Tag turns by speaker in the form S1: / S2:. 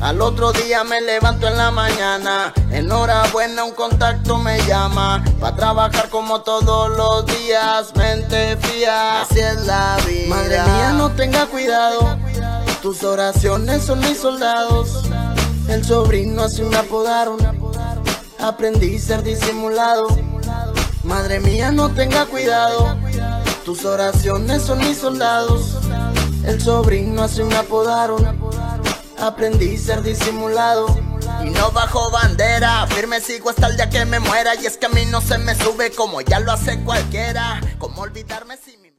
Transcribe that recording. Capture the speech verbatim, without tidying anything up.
S1: Al otro día me levanto en la mañana, enhorabuena, un contacto me llama, pa' trabajar como todos los días, mente fría, así es la vida. Madre mía, no tenga cuidado, tus oraciones son mis soldados. El sobrino así me apodaron, aprendí a ser disimulado. Madre mía, no tenga cuidado, tus oraciones son mis soldados. El sobrino así me apodaron, aprendí a ser disimulado. Y no bajo bandera, firme sigo hasta el día que me muera. Y es que a mí no se me sube como ya lo hace cualquiera. ¿Cómo olvidarme si